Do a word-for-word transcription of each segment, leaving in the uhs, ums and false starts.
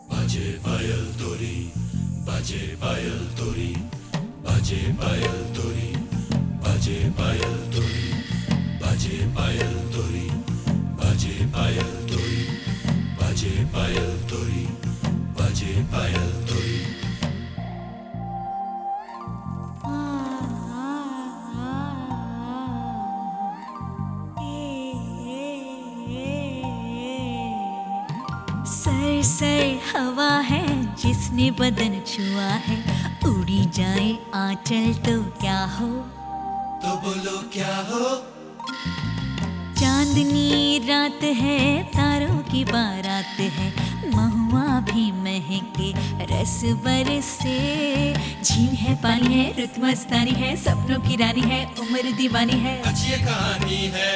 बाजे पायल तोरी, बाजे पायल तोरी, बाजे पायल तोरी, बाजे पायल तोरी, बाजे पायल तोरी, बाजे पायल तोरी, बाजे पायल तोरी, बाजे पायल तोरी। सर सर हवा है जिसने बदन छुआ है, उड़ी जाए आंचल तो क्या हो, तो बोलो क्या हो। चांदनी रात है तारों की बारात है, महुआ भी महके रस बरसे, झील है पानी है रुत मस्तानी है, सपनों की रानी है उम्र दीवानी है, अच्छी कहानी है।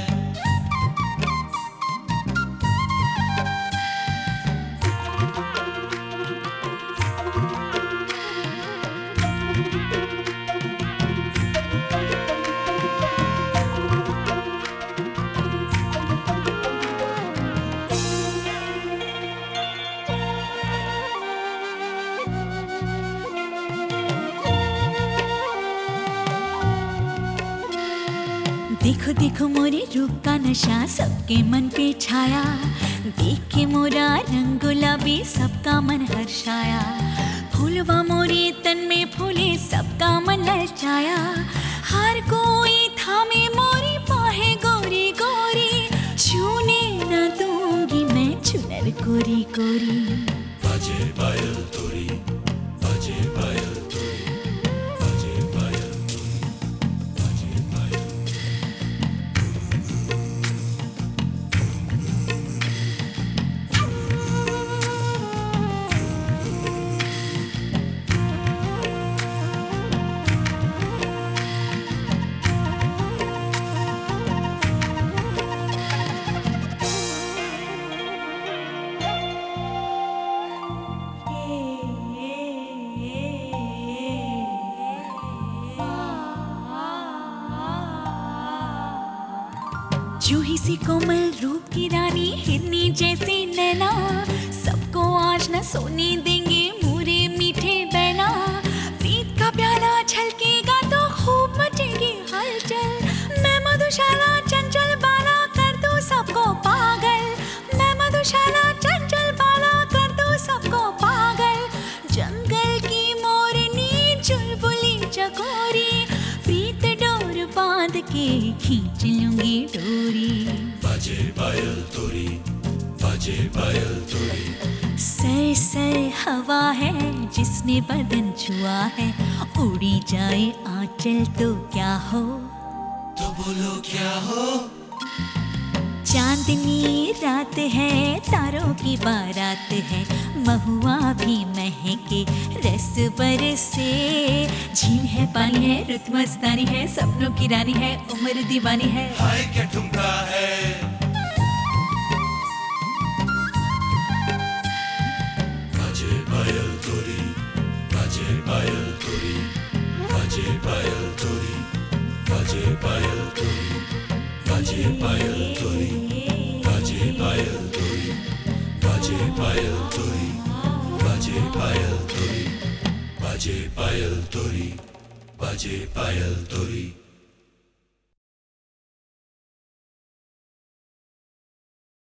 देखो देखो मोरे रूप का नशा सबके मन पे छाया, देख के मोरा रंग गुलाबी सबका मन हर्षाया, फूलवा मोरे तन में फूले सबका मन ललचाया, हर कोई थामे मोरी बाहें गोरी गोरी, छूने ना दूंगी मैं चुनर कोरी कोरी। बाजे पायल तोरी, बाजे पायल तोरी, बाजे पायल तोरी, बाजे पायल। जूही सी कोमल रूप की रानी हिरनी जैसी नैना, सबको आज न सोने देंगे मूरे मीठे बैना, प्रीत का प्याला छलकेगा तो खूब मचेगी हलचल, मैं मधुशाला चंचल बाला कर दूं सबको पागल, मैं मधुशाला चंचल बाला कर दूं सबको पागल, जंगल की मोरनी चुलबुली चकोरी, प्रीत डोर बांध के खींच लूंगी डोरी। बाजे पायल तोरी, बाजे पायल तोरी। सर सर हवा है जिसने बदन छुआ है, उड़ी जाए आंचल तो क्या हो, तो बोलो क्या हो। चांदनी रात है तारों की बारात है, महुआ भी महके रस बरसे, झील है पानी है रुत मस्तानी है, सपनों की रानी है उम्र दीवानी है। हाय क्या ठुमका है। बाजे पायल तोरी, बाजे पायल तोरी, बाजे पायल तोरी, बाजे पायल तोरी, बाजे पायल तोरी, बाजे पायल तोरी, बाजे पायल तोरी, बाजे पायल तोरी, बाजे पायल तोरी, बाजे पायल तोरी।